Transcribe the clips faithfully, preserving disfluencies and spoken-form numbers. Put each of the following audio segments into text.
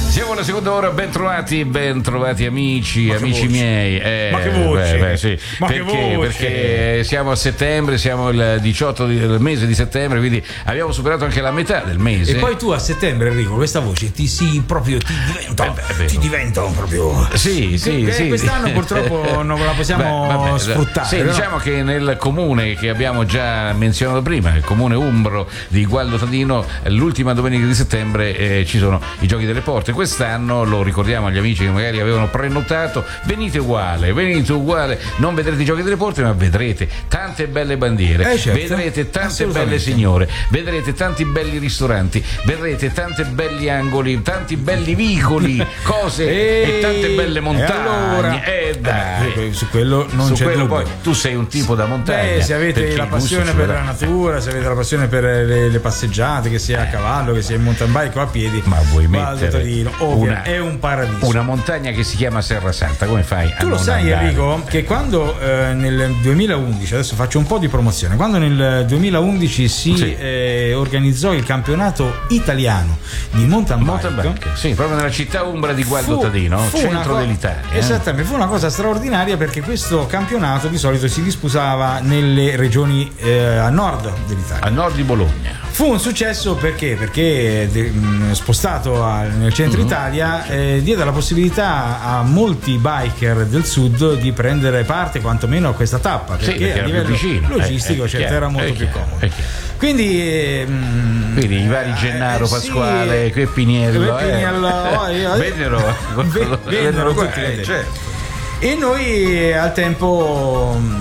Siamo alla seconda ora, ben trovati, ben trovati amici, Ma amici voce. miei. Eh, Ma che voce! Beh, beh, sì. Ma perché, che voce! Perché siamo a settembre, siamo il diciotto di- del mese di settembre, quindi abbiamo superato anche la metà del mese. E poi tu a settembre, Enrico, questa voce ti si proprio ti diventa, Eh, beh, ti diventa proprio. Sì, sì, che, sì. Quest'anno purtroppo non la possiamo Beh, vabbè, sfruttare. Sì, no? diciamo che nel comune che abbiamo già menzionato prima, il comune umbro di Gualdo Tadino, l'ultima domenica di settembre eh, ci sono i giochi delle porte. Quest'anno lo ricordiamo agli amici che magari avevano prenotato, venite uguale, venite uguale, non vedrete i giochi delle porte, ma vedrete tante belle bandiere, Eh, certo. vedrete tante Assolutamente. belle signore, vedrete tanti belli ristoranti, vedrete tanti belli angoli, tanti belli vicoli, cose e, E- tante belle montagne. e allora? Eh, dai. Eh, su quello non Su c'è quello dubbio. poi tu sei un tipo da montagna. Beh, se avete perché la il gusto passione ci per vorrà. la natura, se avete la passione per le, le passeggiate, che sia a cavallo, che sia in mountain bike o a piedi, Ma vuoi Gualdo mettere Tadino, ovvio, una- è un paradiso. Una montagna che si chiama Serra Santa, come fai a Tu lo non sai, andare? Enrico, che quando eh, nel duemilaundici, adesso faccio un po' di promozione, quando nel duemilaundici si Sì. eh, organizzò il campionato italiano di mountain bike, Mountain bike, sì, proprio nella città umbra di Gualdo fu- Tadino, fu una centro co- dell'Italia. eh. Esattamente, fu una cosa straordinaria perché questo campionato di solito si disputava nelle regioni eh, a nord dell'Italia. A nord di Bologna. Fu un successo perché? Perché de- mh, spostato a- nel centro Mm-hmm. Italia eh, diede la possibilità a molti biker del sud di prendere parte quantomeno a questa tappa, Sì, perché perché a era più livello vicino. logistico Eh, è certo, chiaro, era molto è più chiaro, comodo. è chiaro. Quindi, eh, mh, Quindi i vari Gennaro, eh, sì, Pasquale, Quepiniello, eh, Quepiniello, eh. eh, vennero, ve- vennero qua, tutti eh, vedere. certo. E noi al tempo mh,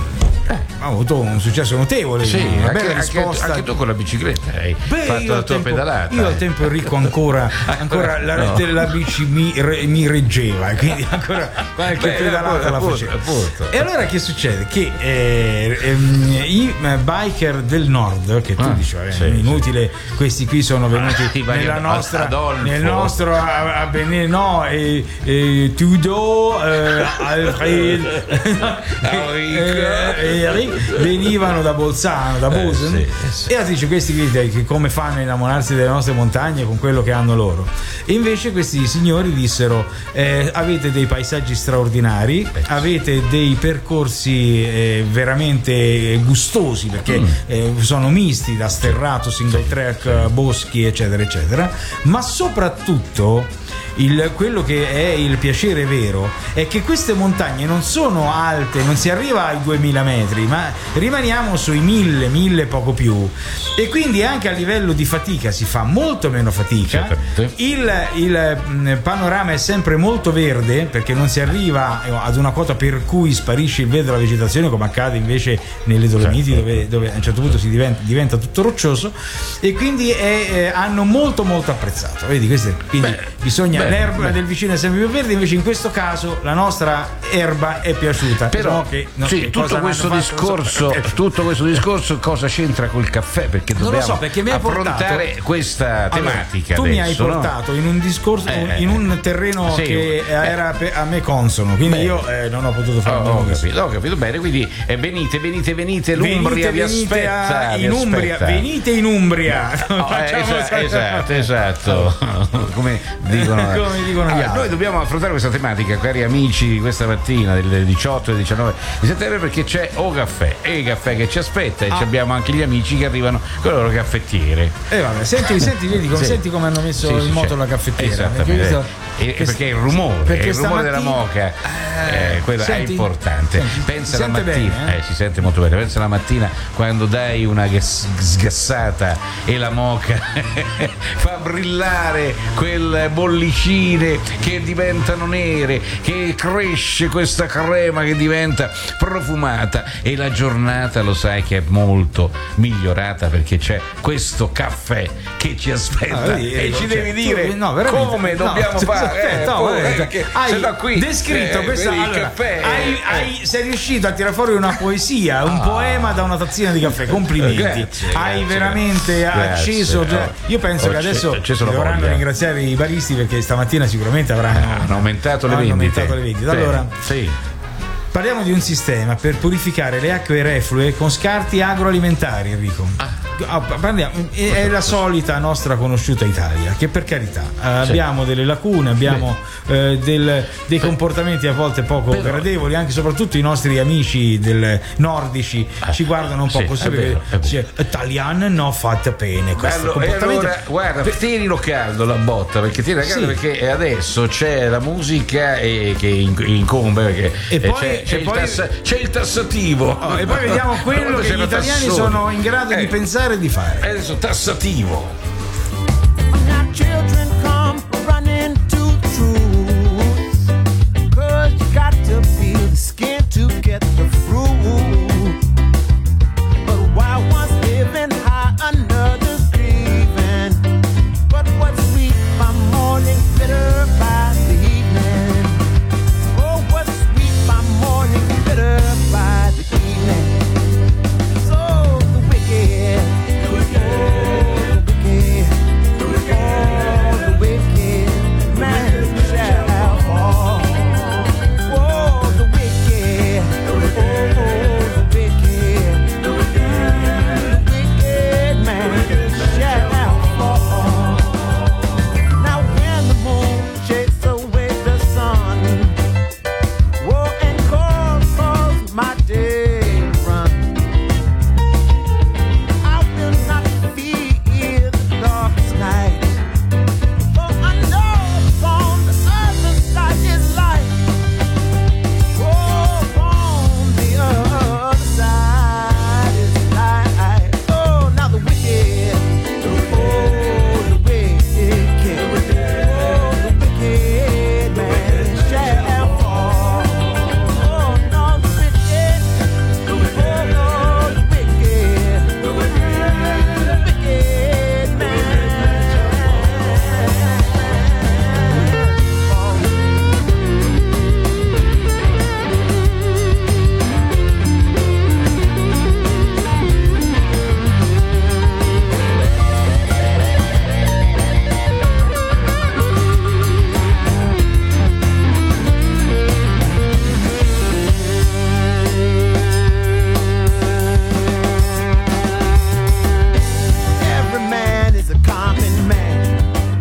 abbiamo avuto un successo notevole, Sì, una anche, bella anche- risposta. anche tu con la bicicletta hai Beh, fatto io la al tua tempo- pedalata. Io al eh. tempo Enrico ancora, ancora la, No. la bici mi, re- mi reggeva, e quindi ancora qualche Beh, pedalata la appunto, facevo. appunto. E allora che succede? Che eh, ehm, i eh, biker del nord, che tu Ah, dici, vabbè, sì, è inutile, questi qui sono venuti Ah, i vari nella Ad- nostra, Adolfo. nel nostro a, a Benin, no, e, e Tudor, eh, Alfred, Enrico. eh, Eric, venivano da Bolzano, da Eh, Bosen, sì, eh, sì. e allora dice questi qui dai, che come fanno a innamorarsi delle nostre montagne con quello che hanno loro. E invece questi signori dissero eh, avete dei paesaggi straordinari, avete dei percorsi eh, veramente gustosi perché Mm. eh, sono misti da sterrato, single track, boschi eccetera eccetera, ma soprattutto il- quello che è il piacere vero è che queste montagne non sono alte, non si arriva ai duemila metri, ma rimaniamo sui mille, mille poco più, e quindi anche a livello di fatica si fa molto meno fatica. Certamente. Il, il mh, panorama è sempre molto verde perché non si arriva eh, ad una quota per cui sparisce il verde della vegetazione, come accade invece nelle Dolomiti, Certo. dove, dove a un certo punto si diventa, diventa tutto roccioso, e quindi è, eh, hanno molto molto apprezzato. Vedi, queste, quindi Beh, bisogna beh, l'erba beh. del vicino è sempre più verde, invece in questo caso la nostra erba è piaciuta. Però No, che- no, sì, che tutto cosa questo hanno fatto, non so. discorso, tutto questo discorso cosa c'entra col caffè? Perché Non lo dobbiamo so, perché mi hai affrontare portato- questa Allora, tematica. tu mi hai adesso, no? portato in un discorso, Eh, in un terreno sì, che eh. era pe- a me consono, quindi Beh. io eh, non ho potuto fare Oh, nulla. ho capito, ho capito bene, quindi eh, venite, venite, venite, l'Umbria Venite, vi venite aspetta, a- vi in Umbria, aspetta. venite in Umbria. Oh, eh, Facciamo- esa- esatto, esatto, come dicono, Come dicono gli Allora, altri. noi dobbiamo affrontare questa tematica, cari amici, questa mattina del diciotto e diciannove di settembre, perché c'è O Caffè e il caffè che ci aspetta, e Ah. ci abbiamo anche gli amici che arrivano con le loro caffettiere. Eh, vabbè, senti, senti, vedi, come- Sì. senti come hanno messo Sì, in sì, moto c'è. la caffettiera. Esattamente. Perché, io- E- che- perché il rumore, perché il rumore della stamattina- moca, Eh, eh, quello senti? è importante. Senti, Pensa si la sente mattina, bene, eh? eh, si sente molto bene. Pensa la mattina quando dai una gas- sgassata e la moca fa brillare quelle bollicine che diventano nere, che cresce questa crema che diventa profumata, e la giornata lo sai che è molto migliorata perché c'è questo caffè che ci aspetta. Ah, vedi, e ecco, ci cioè, devi dire tu- no, veramente, come no, dobbiamo tu- fare. aspetta, eh, no, poi, guarda, perché hai se no qui descritto eh, questa, vedi, il allora, caffè, hai- eh, hai- sei riuscito a tirare fuori una poesia, un poema da una tazzina di caffè. Complimenti, Grazie, hai grazie, veramente grazie. acceso. Eh, Io penso ho che adesso acceso- acceso la dovranno voglia. ringraziare i baristi perché stamattina sicuramente avranno, hanno aumentato le hanno vendite. aumentato le vendite. Bene, Allora, sì. parliamo di un sistema per purificare le acque reflue con scarti agroalimentari, Enrico. Ah, ah, parliamo, è, è la solita nostra conosciuta Italia, che per carità eh, abbiamo delle lacune, abbiamo eh, del, dei comportamenti a volte poco Però, gradevoli, anche soprattutto i nostri amici del nordici eh, ci guardano un po' sì, così, è vero, è vero. cioè, italiano no fatta bene questo bello, e comportamento. allora, guarda, tienilo caldo la botta, perché tienilo caldo, Sì. perché adesso c'è la musica e, che inc- incombe, perché E eh, poi- c'è, c'è, e il poi- tassa- c'è il tassativo. Oh, e poi vediamo quello Quando che c'è gli la italiani tassone. sono in grado di Eh, pensare e di fare. Adesso tassativo. Now children come running to truth, 'cause you got to feel the skin to get the fruit. But while one's living high, another's grieving. But what's sweet by morning, bitter by the evening. Oh, what's sweet by morning, bitter by the evening. So the wicked, oh, the wicked, oh, the wicked man shall fall. Oh, the wicked, oh, the wicked, the wicked man shall fall. Now when the moon shakes away the sun, oh, and causes my day to run, I will not fear the darkest night, for I know on the other side is light. Oh, on the other side is light. Oh, now the wicked, oh, the wicked, oh, the wicked man shall fall. Oh, no, the wicked, oh, no, the wicked, the wicked man Every man is a common man,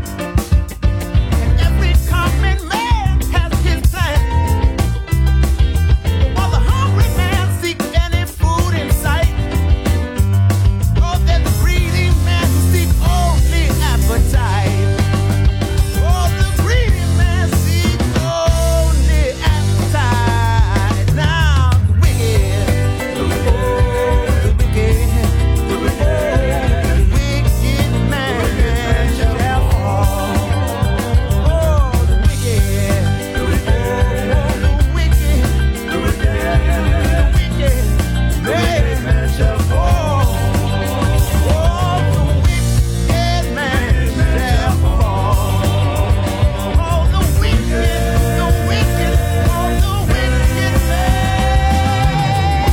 and every common man has his plan. While the hungry man seeks any food in sight, oh, there's a greedy man who seeks only appetite. Oh, the greedy man seeks only appetite. Now the wicked, oh, the wicked, the wicked man shall fall. Oh, the wicked, oh, the wicked, the wicked man shall fall. Oh, the wicked man shall fall. Oh, the wicked, the wicked, oh, the wicked man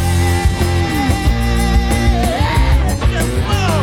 shall fall.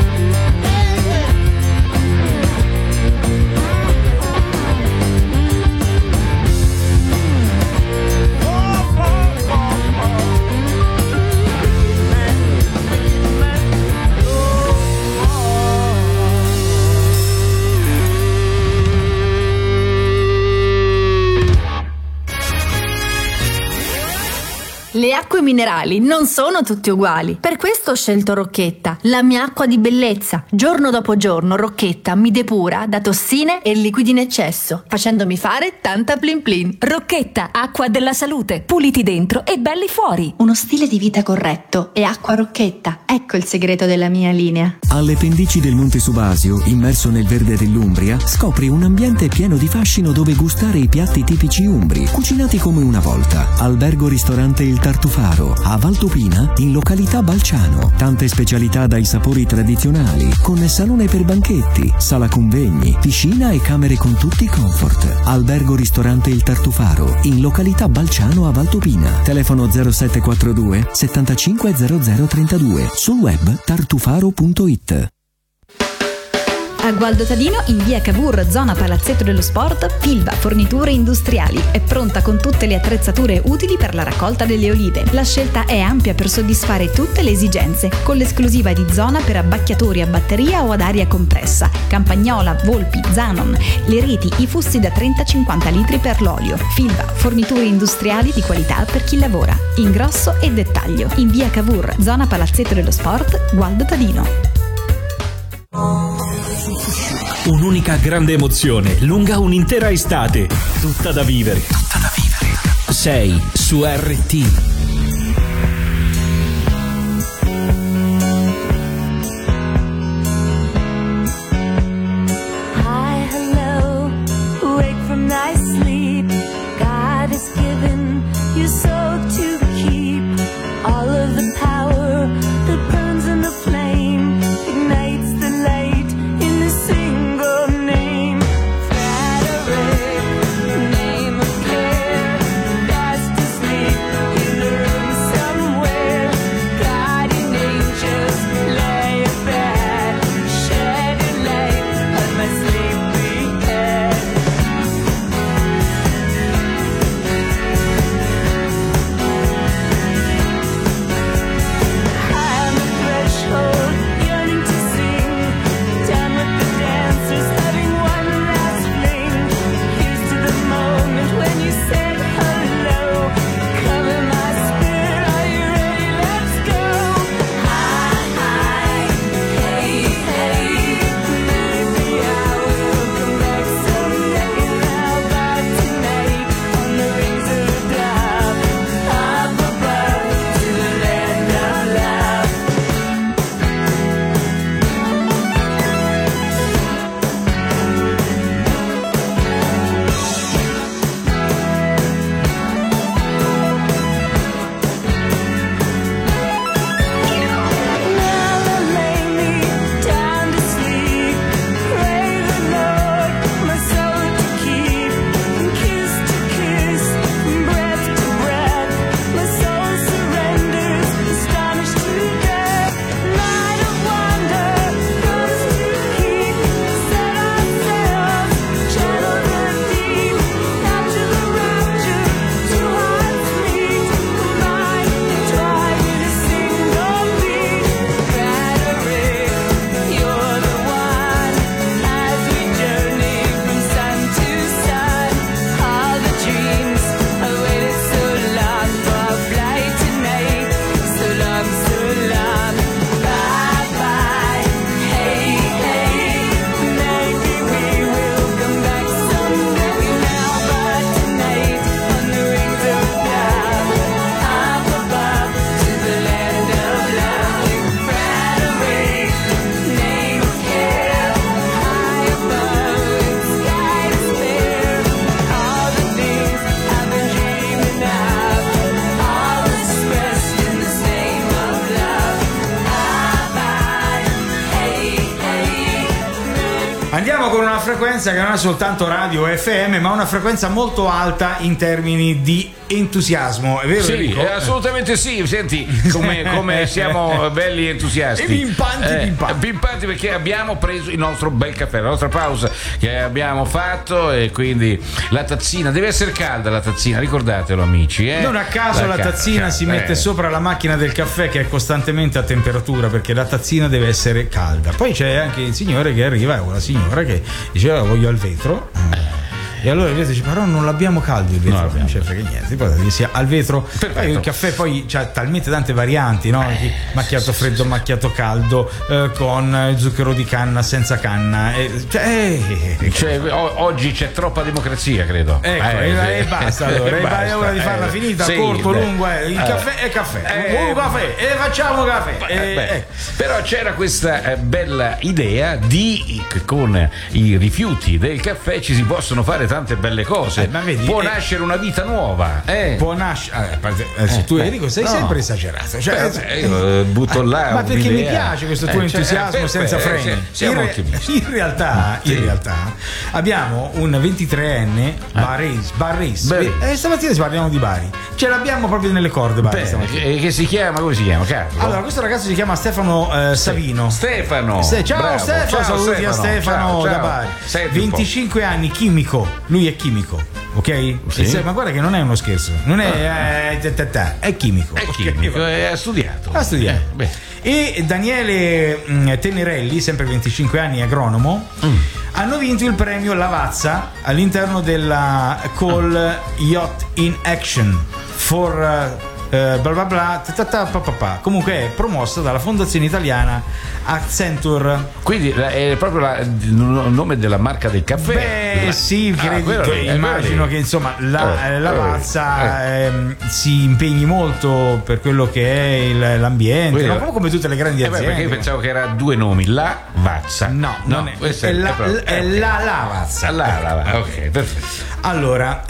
Le acque minerali non sono tutte uguali. Per questo ho scelto Rocchetta, la mia acqua di bellezza. Giorno dopo giorno Rocchetta mi depura da tossine e liquidi in eccesso, facendomi fare tanta plin plin. Rocchetta, acqua della salute, puliti dentro e belli fuori. Uno stile di vita corretto e acqua Rocchetta. Ecco il segreto della mia linea. Alle pendici del Monte Subasio, immerso nel verde dell'Umbria, scopri un ambiente pieno di fascino dove gustare i piatti tipici umbri, cucinati come una volta. Albergo ristorante Il Tartufaro, a Valtopina, in località Balciano. Tante specialità dai sapori tradizionali, con salone per banchetti, sala convegni, piscina e camere con tutti i comfort. Albergo ristorante Il Tartufaro, in località Balciano a Valtopina. Telefono zero sette quattro due settantacinque zero zero trentadue. Sul web tartufaro punto it. A Gualdo Tadino, in via Cavour, zona Palazzetto dello Sport, Pilva Forniture Industriali è pronta con tutte le attrezzature utili per la raccolta delle olive. La scelta è ampia per soddisfare tutte le esigenze, con l'esclusiva di zona per abbacchiatori a batteria o ad aria compressa, campagnola, volpi, Zanon, le reti, i fussi da trenta cinquanta litri per l'olio. Pilva Forniture Industriali di qualità per chi lavora. Ingrosso e dettaglio. In via Cavour, zona Palazzetto dello Sport, Gualdo Tadino. Un'unica grande emozione, lunga un'intera estate, tutta da vivere. Tutta da vivere. Sei su R T. Hi, hello, wake from nice sleep. God has given you soul to keep. All of the power that burns in the flame ignites the light in a single name. Frederick, name of care, fast asleep in a room somewhere. Guardian angels lay a bed, shedding light on my sleepy head. I'm a threshold, yearning to sing. Down with the dancers, having one last fling. Here's to the moment when you said hello. Come in my spirit, are you ready? Let's go. Hi, hi, hey, hey. Maybe I will come back someday. Now, but tonight, on the wings of love, up above to the land of love. Now lay me down to sleep. Pray the Lord my soul to keep. From kiss to kiss, from breath to breath, my soul surrenders, astonished to death. Night of wonder, promise to keep. Set ourselves, channel the deep. Capture the rapture, two hearts meet. Combine, entwine in a single beat. Frederick, you're the one. As we journey from sun to sun, all the dreams I waited so long for our flight tonight. So long, so long. Bye bye. Hey, hey. Maybe we will come back someday. Now, but tonight, on the wings of love, up above to the land of love. Frederick, name of care, high above in sky to spare. All the things I've been dreaming of, all expressed in this name of love. Bye bye, hey, hey. Andiamo con una frequenza che non è soltanto radio F M, ma una frequenza molto alta in termini di entusiasmo, è vero? Sì, Enrico? eh, assolutamente sì. Senti come, come siamo belli entusiasti. E pimpanti, Eh, pimpanti. pimpanti perché abbiamo preso il nostro bel caffè, la nostra pausa che abbiamo fatto, e quindi la tazzina deve essere calda, la tazzina, ricordatelo amici. Eh? Non a caso la ca- tazzina ca- si mette eh. sopra la macchina del caffè che è costantemente a temperatura, perché la tazzina deve essere calda. Poi c'è anche il signore che arriva, o la signora che diceva voglio al vetro. E allora il vetro dice però non l'abbiamo caldo il vetro, No, non c'è frega niente, poi che sia al vetro. Perfetto. Poi il caffè poi c'ha talmente tante varianti, no? Macchiato freddo, macchiato caldo, eh, con zucchero di canna, senza canna, eh, cioè, eh, Cioè, o- oggi c'è troppa democrazia, credo. ecco, Eh, e, sì. e basta allora, E e è ora di farla eh, finita, sì, corto, beh. lungo, eh, il Eh, caffè è caffè, eh, un caffè e facciamo caffè. Eh, eh, beh, eh. Però c'era questa eh, bella idea di che con i rifiuti del caffè ci si possono fare tante belle cose. Eh, ma vedi, può eh, nascere una vita nuova. Eh. Può nascere. Eh, se tu eh, Enrico sei no. sempre esagerato. Cioè, Beh, io eh, butto là. ma perché mi un'idea. piace questo tuo Eh, cioè, entusiasmo eh, senza eh, freni. cioè, siamo in, re- ottimisti. in realtà, in Sì. realtà abbiamo un ventitreenne Barese, Barese. Beh. Eh, stamattina parliamo di Bari. Ce l'abbiamo proprio nelle corde Bari Beh, stamattina. che, che si chiama, come si chiama, Carlo? Allora, questo ragazzo si chiama Stefano eh, Savino. Stefano. Se- ciao Bravo. Stefano, Ciao, saluti a Stefano Ciao, da ciao. Bari. Senti un po'. venticinque anni, chimico. Lui è chimico, ok? Sì. E se- ma guarda che non è uno scherzo, non è eh, ta, ta, ta, è chimico. È ok? chimico, eh, ha studiato. Ha studiato. Eh, beh. E Daniele mh, Tenerelli, sempre venticinque anni, agronomo, Mm. hanno vinto il premio Lavazza all'interno della Call Yacht in Action for uh, eh, bla bla bla ta, ta, ta, pa, pa, pa. Comunque è promossa dalla fondazione italiana Accenture. Quindi la- è proprio la- il nome della marca del caffè. Beh, La- sì, Ah, credo quello che lì, è immagino quello che lì. insomma la, Eh, la eh, Lavazza eh. ehm, si impegni molto per quello che è il- l'ambiente, Quello- no? Come- come tutte le grandi Eh beh, aziende. perché io pensavo che era due nomi, la Vazza. No, non è, questa è, la, proprio- è eh, la Lavazza. La, la, la, ok, perfetto. Allora,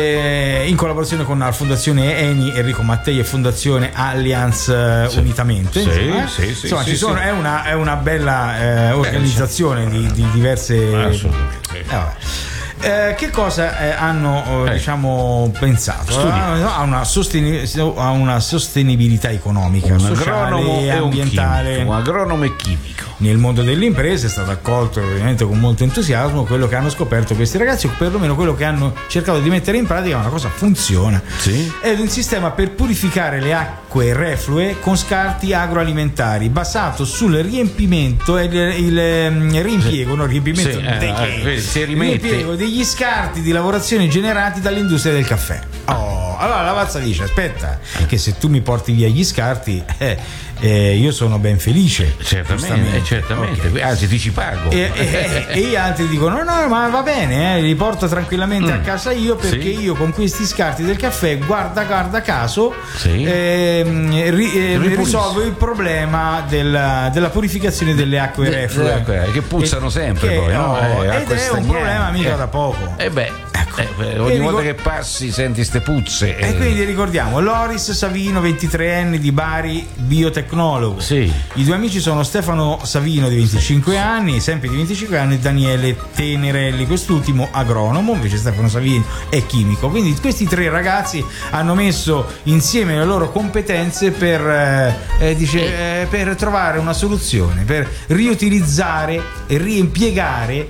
eh, in collaborazione con la Fondazione Eni, Enrico Mattei e Fondazione Allianz eh, Sì. unitamente, Sì, insomma, eh? sì, sì, insomma sì, ci sono, sì. È, una, è una bella eh, organizzazione di, di diverse. Assolutamente. Eh, vabbè. Eh, che cosa eh, hanno eh, Eh. diciamo pensato? Studiato. A una, sosteni- a una sostenibilità economica, Un sociale agronomo e e un ambientale. chimico, un agronomo e chimico. Nel mondo delle imprese è stato accolto ovviamente con molto entusiasmo quello che hanno scoperto questi ragazzi, o perlomeno quello che hanno cercato di mettere in pratica. Una cosa funziona. Sì. È un sistema per purificare le acque reflue con scarti agroalimentari basato sul riempimento e il, il, ehm, riimpiego, no, riempimento Sì, eh, dei- eh, quindi si rimette- riempiego degli scarti di lavorazione generati dall'industria del caffè. Oh, allora la Lavazza dice: aspetta, che se tu mi porti via gli scarti, eh, eh, io sono ben felice. Certamente, Giustamente. eh, certamente. Ok. Anzi, ti ci pago. E, e- e gli altri dicono: no, ma va bene, eh, li porto tranquillamente Mm. a casa io, perché Sì. io con questi scarti del caffè, guarda guarda caso, Sì. ehm, ri- eh, Ripulisco. risolvo il problema della, della purificazione delle acque De- reflue, delle acque, che puzzano E- sempre che- poi, no? oh, Eh, ed acque è un stagnanti. problema mica Eh. da poco. E beh, Ecco. eh, beh, ogni E volta ricor- che passi senti ste puzze. E eh. quindi ricordiamo Loris Savino, ventitreenne di Bari, biotecnologo. Sì. I due amici sono Stefano Savino di venticinque anni, sempre di venticinque anni, e Daniele Tenerelli, quest'ultimo agronomo, invece Stefano Savino è chimico. Quindi questi tre ragazzi hanno messo insieme le loro competenze per, eh, eh, dice, eh, per trovare una soluzione, per riutilizzare e riimpiegare,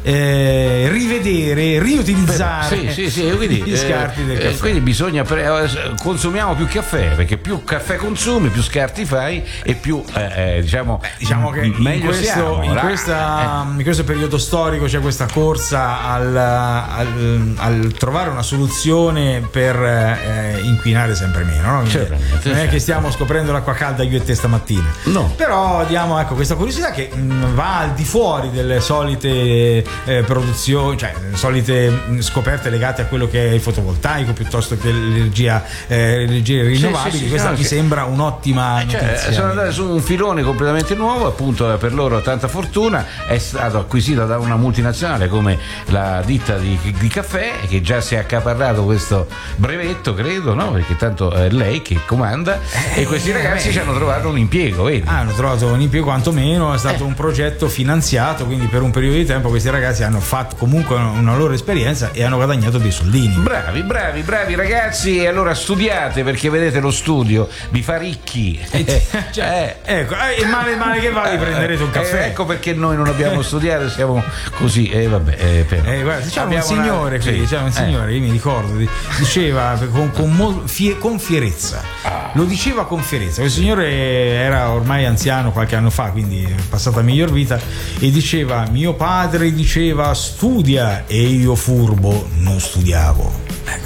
eh, rivedere, riutilizzare Sì, sì, sì, quindi, gli scarti del eh, caffè. quindi bisogna pre- eh, consumiamo più caffè, perché più caffè consumi, più scarti fai e più eh, eh, diciamo, Diciamo che in meglio questo, siamo. in, là. questa- in questo periodo storico c'è questa corsa al, al- al trovare una soluzione per eh, inquinare sempre meno, no? Quindi Certamente, non è che certo. stiamo scoprendo l'acqua calda io e te stamattina. No. Però diamo ecco questa curiosità che mh, va al di fuori delle solite eh, produzioni, cioè le solite mh, scoperte legate a quello che è il fotovoltaico piuttosto che l'energia, eh, energie rinnovabili. sì, sì, Questa no, mi che- sembra un'ottima Cioè, notizia. sono andati su un filone completamente nuovo, appunto per loro tanta fortuna, è stato acquisito da una multinazionale come la ditta di, di caffè, che già si è accaparrato questo brevetto, credo, no? Perché tanto è lei che comanda, Eh, e questi ragazzi beh. ci hanno trovato un impiego, vedi? Ah, hanno trovato un impiego, quantomeno è Eh. stato un progetto finanziato, quindi per un periodo di tempo questi ragazzi hanno fatto comunque una loro esperienza e hanno guadagnato dei soldini. Bravi, bravi, bravi ragazzi, e allora studiate, perché vedete lo studio vi fa ricchi. Cioè, ecco, eh, il male, male che va, vi prenderete un Eh, caffè. ecco perché noi non abbiamo studiato, siamo così, e vabbè, eh, però. Eh, guarda, c'era un Abbiamo una- signore qui, sì, c'era un eh. signore, io mi ricordo, di- diceva con, con, mol- fie- con fierezza, Ah. lo diceva con fierezza. Questo signore era ormai anziano qualche anno fa, quindi è passata a miglior vita, e diceva: mio padre diceva studia, e io furbo non studiavo.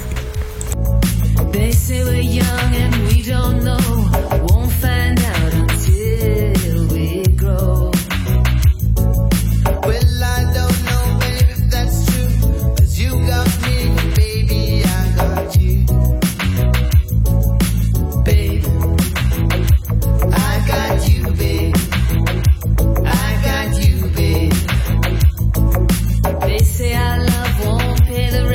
They say we're young and we don't know. Won't find out until we grow. Well, I don't know, baby, if that's true. 'Cause you got me, baby, I got you. Babe, I got you, babe. I got you, babe. They say our love won't pay the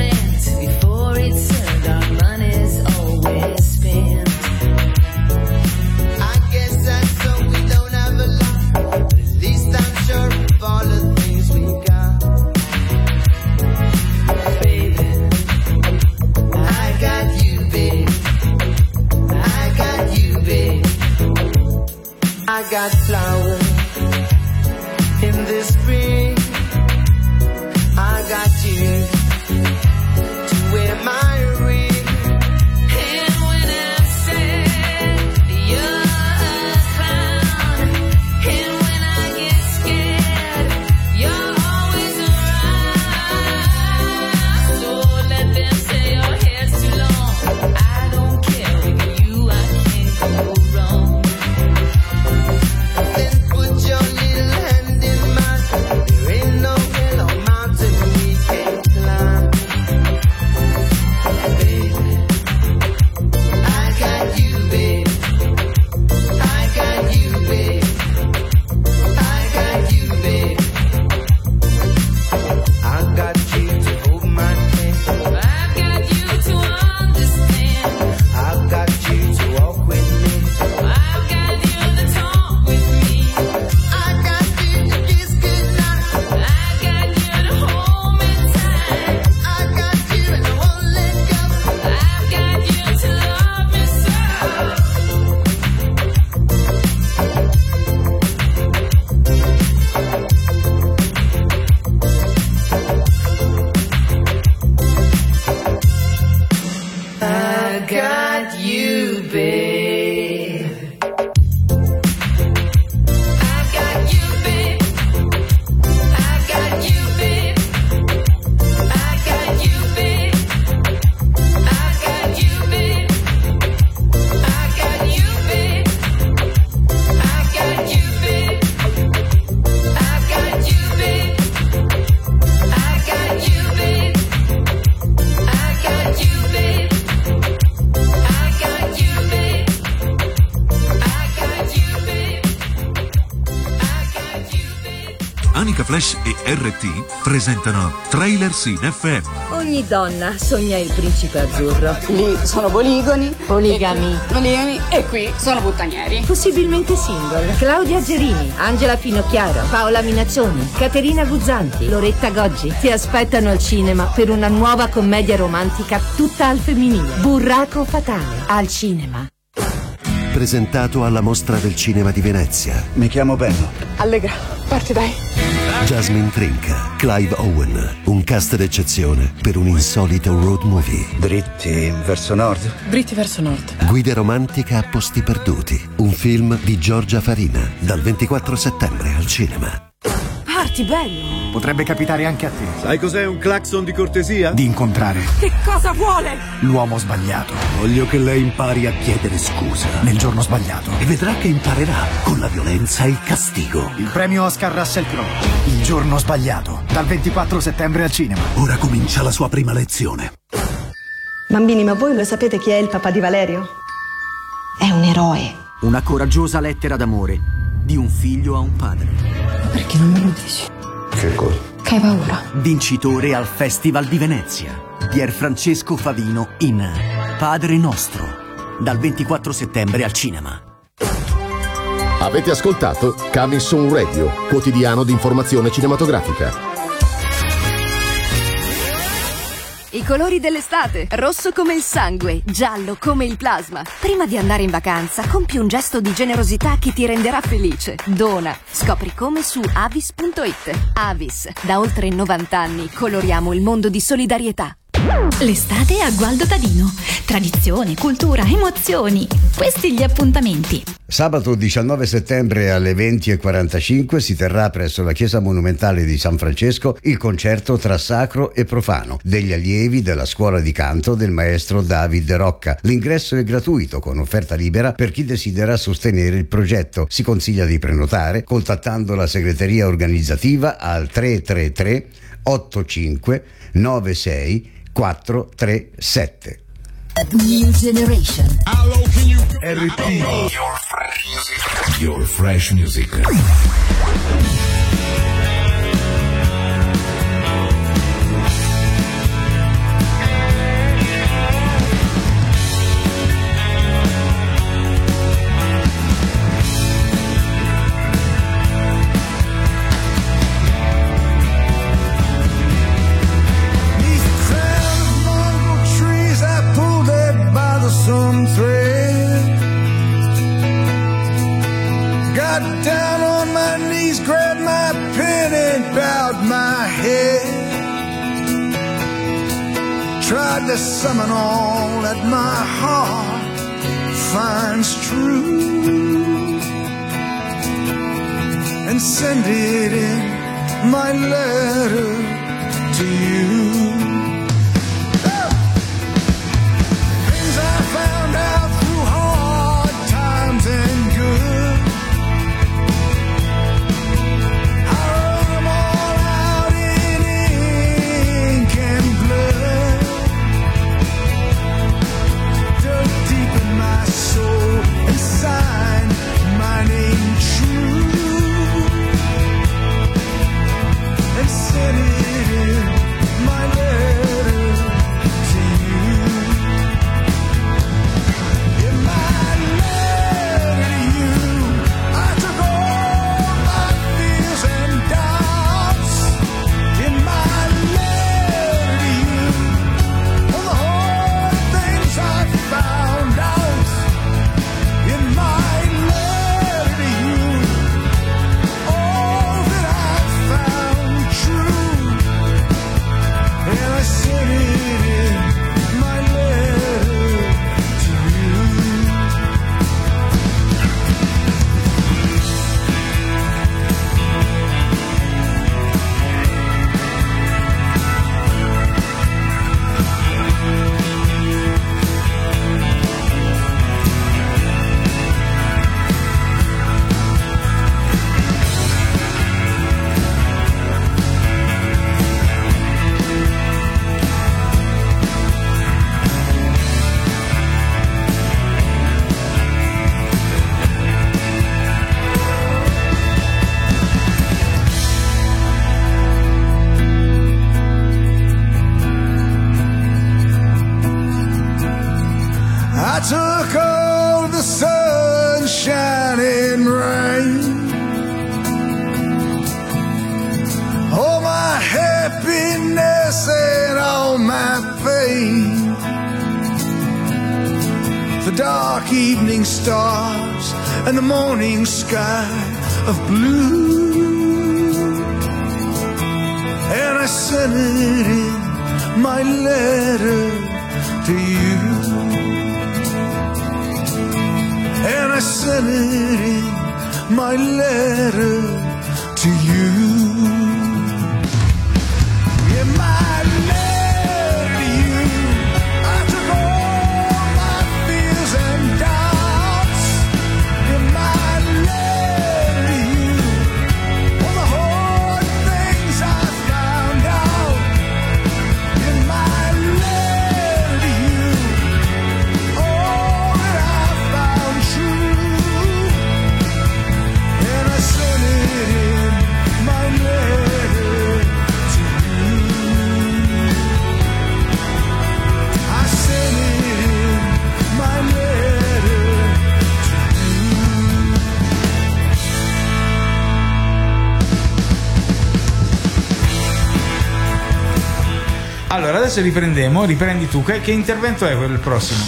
Flash e R T presentano Trailer Scene F M. Ogni donna sogna il principe azzurro. Lì sono poligoni, Poligami. e qui, poligami e qui sono puttanieri. Possibilmente single. Claudia Gerini, Angela Finocchiaro, Paola Minaccioni, Caterina Guzzanti, Loretta Goggi ti aspettano al cinema per una nuova commedia romantica tutta al femminile. Burraco fatale al cinema. Presentato alla Mostra del Cinema di Venezia. Mi chiamo Benno. Allegra, parti dai. Jasmine Trinca, Clive Owen, un cast d'eccezione per un insolito road movie. Dritti verso nord? Dritti verso nord. Guida romantica a posti perduti. Un film di Giorgia Farina, dal ventiquattro settembre al cinema. Parti bello. Potrebbe capitare anche a te. Sai cos'è un clacson di cortesia? Di incontrare Che cosa vuole? l'uomo sbagliato. Voglio che lei impari a chiedere scusa nel giorno sbagliato. E vedrà che imparerà con la violenza e il castigo. Il premio Oscar Russell Crowe. Il giorno sbagliato. Dal ventiquattro settembre al cinema. Ora comincia la sua prima lezione. Bambini, ma voi lo sapete chi è il papà di Valerio? È un eroe. Una coraggiosa lettera d'amore di un figlio a un padre. Perché non me lo dici? Che cosa? Che hai paura? Vincitore al Festival di Venezia. Pierfrancesco Favino in Padre Nostro. Dal ventiquattro settembre al cinema. Avete ascoltato Coming Soon Radio, quotidiano di informazione cinematografica. I colori dell'estate, rosso come il sangue, giallo come il plasma. Prima di andare in vacanza, compi un gesto di generosità che ti renderà felice. Dona. Scopri come su avis punto it. Avis, da oltre novanta anni coloriamo il mondo di solidarietà. L'estate a Gualdo Tadino. Tradizione, cultura, emozioni. Questi gli appuntamenti. Sabato diciannove settembre alle venti e quarantacinque si terrà presso la chiesa monumentale di San Francesco il concerto tra sacro e profano degli allievi della scuola di canto del maestro David Rocca. L'ingresso è gratuito con offerta libera per chi desidera sostenere il progetto. Si consiglia di prenotare contattando la segreteria organizzativa al tre tre tre otto cinque nove sei quattro tre sette. New Generation. Hello, can you R T Your fresh music. Your fresh music. Some thread. Got down on my knees, grabbed my pen and bowed my head. Tried to summon all that my heart finds true and send it in my letter to you. Found out through hard times and good. I wrote them all out in ink and blood. Dug deep in my soul and signed my name true and sent it in my letter. took all the sunshine and rain, all my happiness and all my pain, the dark evening stars and the morning sky of blue, and I sent it in my letter to you, and I sent it in my letter to you. In my letter to you, I took all my fears and doubts. In my letter to you, all the hard things I found out. In my letter to you, all that I found true, and I sent it in my letter to you. I sent it in my letter to you. Allora, adesso riprendiamo, riprendi tu. Che, che intervento è quello il prossimo?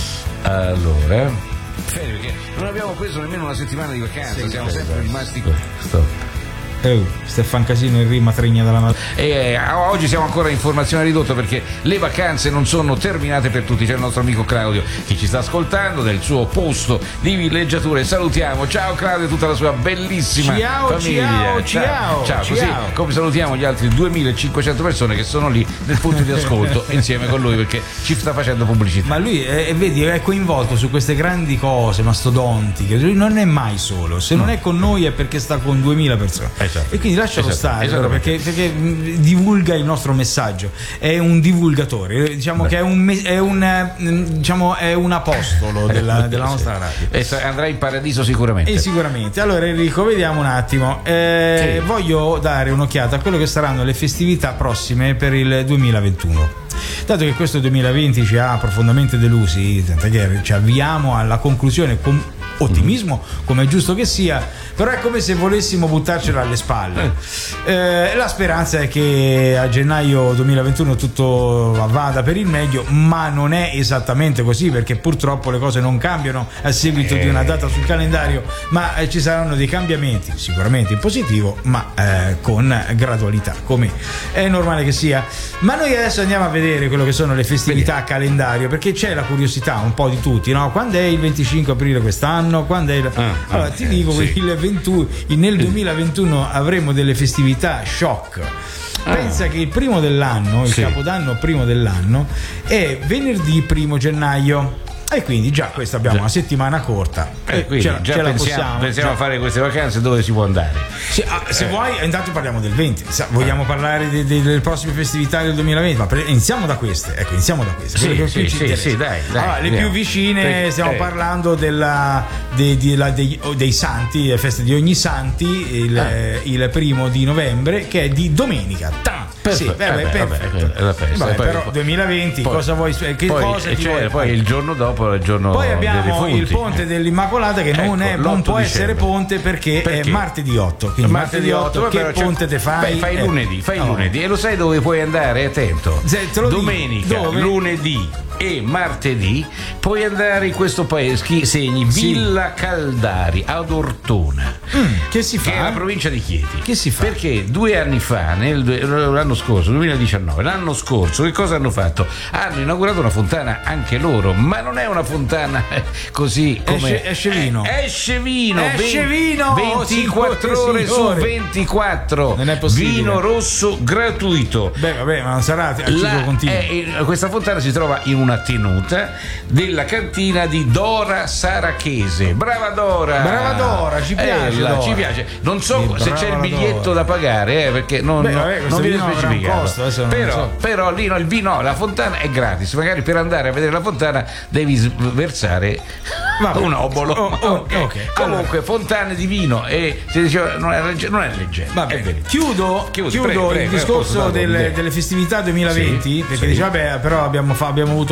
Allora, Fede, perché non abbiamo preso nemmeno una settimana di vacanza, Sì, siamo sì, sempre sì. rimasti con. Stop. Eh, Stefan Casino in rima tregna dalla madre. E eh, oggi siamo ancora in formazione ridotta perché le vacanze non sono terminate per tutti. C'è il nostro amico Claudio che ci sta ascoltando del suo posto di villeggiatura e salutiamo. Ciao Claudio e tutta la sua bellissima Ciao, famiglia. ciao, ciao, ciao. Così ciao. come salutiamo gli altri duemilacinquecento persone che sono lì nel punto di ascolto insieme con lui perché ci sta facendo pubblicità. Ma lui è, vedi, è coinvolto su queste grandi cose mastodontiche. Lui non è mai solo. Se non è con noi è perché sta con duemila persone. Esatto. E quindi lascialo Esatto, stare, esattamente. perché, perché mh, divulga il nostro messaggio. È un divulgatore, diciamo Beh. che è un, me- è un eh, diciamo è un apostolo della, della nostra radio. E sa- andrà in paradiso sicuramente. E sicuramente. Allora Enrico, vediamo un attimo. Eh, Sì. Voglio dare un'occhiata a quello che saranno le festività prossime per il duemilaventuno. Dato che questo duemilaventi ci ha profondamente delusi, tant'è che ci avviamo alla conclusione con ottimismo, come è giusto che sia, però è come se volessimo buttarcela alle spalle. Eh, la speranza è che a gennaio duemilaventuno tutto vada per il meglio, ma non è esattamente così, perché purtroppo le cose non cambiano a seguito di una data sul calendario, ma eh, ci saranno dei cambiamenti, sicuramente in positivo, ma eh, con gradualità, come è normale che sia. Ma noi adesso andiamo a vedere quello che sono le festività a calendario, perché c'è la curiosità un po' di tutti, no? Quando è il venticinque aprile quest'anno? Quando è il... Ah, allora ah, ti eh, dico sì. il ventuno, nel duemilaventuno avremo delle festività shock. Pensa che il primo dell'anno, il Sì. capodanno primo dell'anno, è venerdì primo gennaio. E quindi già questa abbiamo Già. una settimana corta. Eh, quindi ce la, già ce la pensiamo, possiamo, pensiamo già. a fare queste vacanze dove si può andare. Sì, ah, se Eh. vuoi, intanto parliamo del venti. Sa- vogliamo parlare de- de- delle prossime festività del duemilaventi? Ma pre- iniziamo da queste. Ecco, iniziamo da queste. Sì, quelle che sì, più ci sì, interessano. sì, dai, dai, Allora, le andiamo. più vicine, Perché- stiamo eh. parlando della, de- di- la- dei, oh, dei Santi, le feste di ogni Santi, il, Ah. eh, il primo di novembre, che è di domenica. Ta! Sì, Perfetto, vabbè, vabbè, perfetto. vabbè, è la festa. Vabbè, Poi- però duemilaventi, poi- cosa vuoi? Che poi, cosa ti cioè, vuoi- poi il giorno dopo è il giorno Poi dei abbiamo defunti. il ponte dell'Immacolata che non, Ecco, è, non l'otto può essere dicembre. ponte perché, Perché? è martedì otto. Quindi martedì otto, vabbè, che però c'è- ponte te fai? Beh, fai Eh, lunedì, fai no. lunedì. E lo sai dove puoi andare? Attento. Se te lo dico. Domenica, Dove? lunedì e martedì puoi andare in questo paese, chi segni Sì. Villa Caldari ad Ortona. Mm, che si fa? Che è la provincia di Chieti. Che si fa? Perché due anni fa, nel, due- l'anno scorso, duemiladiciannove, l'anno scorso, che cosa hanno fatto? Hanno inaugurato una fontana anche loro, ma non è una fontana eh, così come. Esce- esce vino. Eh, esce vino! Esce ven- vino! ventiquattro Signore, ore su signore. ventiquattro. Non è possibile. Vino rosso gratuito. Beh, vabbè, ma non sarà a ciclo La- continuo. eh, eh, questa fontana si trova in una tenuta della cantina di Dora Sarachese. Brava Dora! Brava Dora, ci piace, Eh, la- Dora. ci piace. Non so Sì, se brava c'è il la biglietto Dora. da pagare, eh, perché non, Beh, non- vabbè, questo non viene vino avrà un specificato. costo, adesso non però, so. però lì no, il vino, la fontana è gratis. Magari per andare a vedere la fontana devi s- versare Vabbè. un obolo. Oh, oh, Ok. ok. Comunque, fontane di vino e si diceva non è, legge- non è leggenda. Vabbè, è verità. chiudo, Chiudi, chiudo prego, il prego, posso discorso darlo delle, un'idea? delle festività duemilaventi, Sì, perché sì. dice vabbè, però abbiamo, fa- abbiamo avuto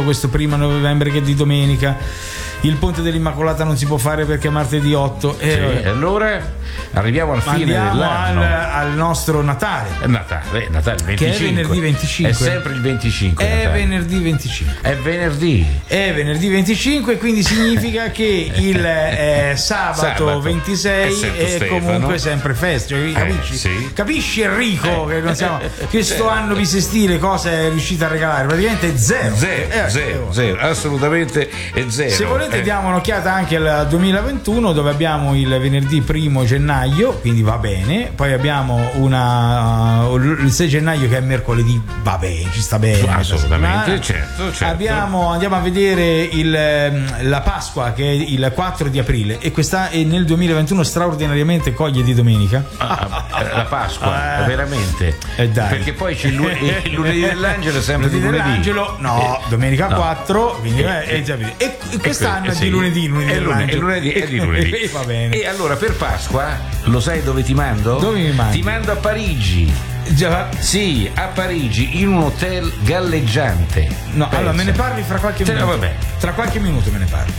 questo primo novembre che è di domenica. Il ponte dell'Immacolata non si può fare perché è martedì otto. E Sì, vabbè. e allora arriviamo al fine Andiamo dell'anno. al, al nostro Natale. È Natale, eh, Natale Che è venticinque. venerdì venticinque. È sempre il venticinque. È Natale. venerdì venticinque. È venerdì. È venerdì venticinque, quindi significa che il eh, sabato, Sabato ventisei è Santo è Stefano. comunque sempre festa. Cioè, capisci? sì. Capisci Enrico Eh. che non siamo questo anno bisestile cosa è riuscito a regalare? Praticamente zero. Zero, Eh, zero, zero, assolutamente è zero. Se volete Eh. diamo un'occhiata anche al duemilaventuno, dove abbiamo il venerdì primo gennaio, quindi va bene. Poi abbiamo una uh, il sei gennaio che è mercoledì, va bene, ci sta bene. Assolutamente, Ma certo, certo. Abbiamo, andiamo a vedere il, ehm, la Pasqua che è il quattro di aprile e questa è nel duemilaventuno straordinariamente coglie di domenica. Ah, la Pasqua, Eh. veramente. Eh, dai. Perché poi c'è il, lu- il lunedì dell'angelo è sempre di Lunedì lunedì. dell'angelo, no, domenica No. quattro, quindi Eh, eh, già vedi. e, e quest'anno Eh, è sì. di lunedì, lunedì È lunedì, dell'angelo. è lunedì, è di lunedì. E va bene. E allora per Pasqua lo sai dove ti mando? Dove mi mandi? Ti mando a Parigi. Già. Sì, a Parigi in un hotel galleggiante. No, Pensa. allora me ne parli fra qualche Te- minuto. vabbè. Tra qualche minuto me ne parli.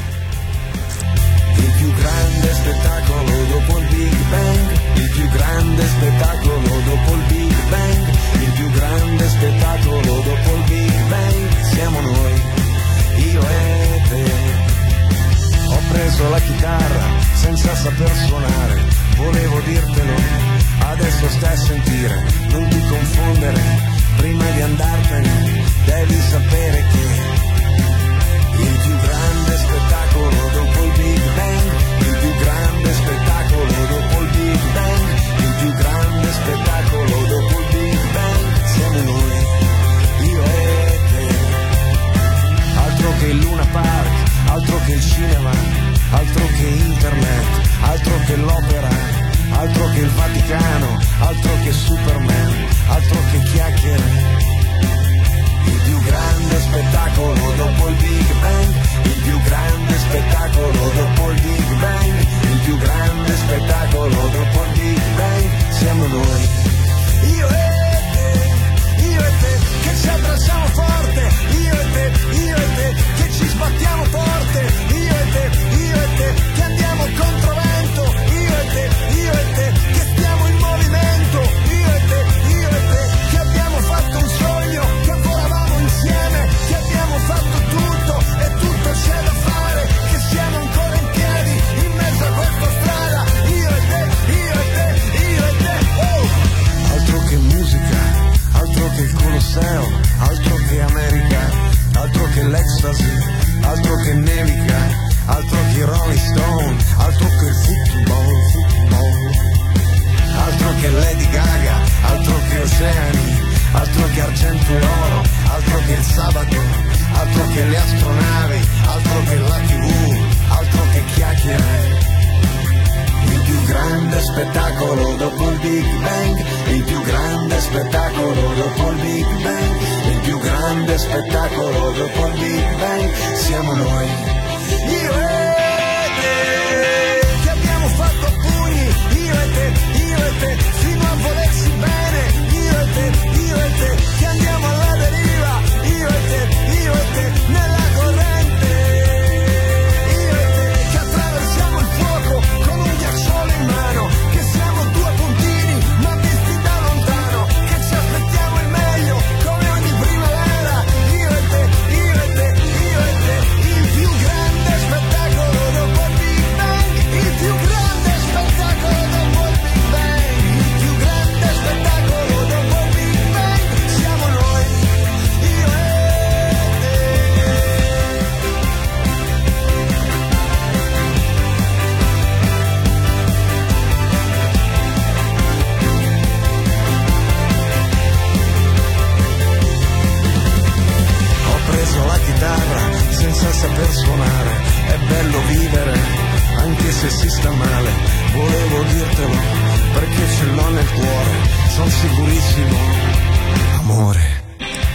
Il più grande spettacolo dopo il Big Bang, il più grande spettacolo dopo il Big Bang, il più grande spettacolo dopo il Big Bang, siamo noi, io e te. Ho preso la chitarra senza saper suonare, volevo dirtelo, adesso stai a sentire, non ti confondere, prima di andartene devi sapere che il più grande spettacolo dopo il Big Bang, il più grande spettacolo dopo il Big Bang, il più grande spettacolo dopo il Big Bang, siamo noi, io e te. Altro che il Luna Park, altro che il cinema, altro che internet, altro che l'opera, altro che il Vaticano, altro che Superman, altro che chiacchiere. Il più grande spettacolo dopo il Big Bang, il più grande spettacolo dopo il Big Bang, il più grande spettacolo dopo il Big Bang, siamo noi, io e te, io e te, che ci abbracciamo forte, io e te, io e te, che ci sbattiamo forte, io e te, io e te, che andiamo controvento, io e te, io e te, che stiamo in movimento, io e te, io e te, che abbiamo fatto un sogno, che volavamo insieme, che abbiamo fatto tutto e tutto c'è da fare, che siamo ancora in piedi in mezzo a questa strada, io e te, io e te, io e te, oh! Altro che musica, altro che il Colosseo, altro che America, altro che l'ecstasy, altro che nevica, altro che Rolling Stone, altro che il football, football, altro che Lady Gaga, altro che oceani, altro che argento e oro, altro che il sabato, altro che le astronavi, altro che la tivù, altro che chiacchiere. Il più grande spettacolo dopo il Big Bang, il più grande spettacolo dopo il Big Bang, il più grande spettacolo dopo il Big Bang, siamo noi, io e te, che abbiamo fatto a pugni, io e te, io e te, fino a volersi bene, io e te, io e te, che andiamo alla deriva, io e te, io e te, nella corrente, io e te, che attraversiamo il fuoco con un ghiacciolo in mano, che siamo due puntini ma visti da lontano, che ci aspettiamo il meglio come ogni primavera, io e te, io e te, io e te, il più grande spettacolo dopo il Big Bang, il più grande spettacolo dopo il Big Bang, il più grande spettacolo dopo il Big Bang, siamo noi, io e te. Ho preso la chitarra senza saper suonare, è bello vivere anche se si sta male, volevo dirtelo perché ce l'ho nel cuore, sono sicurissimo, amore.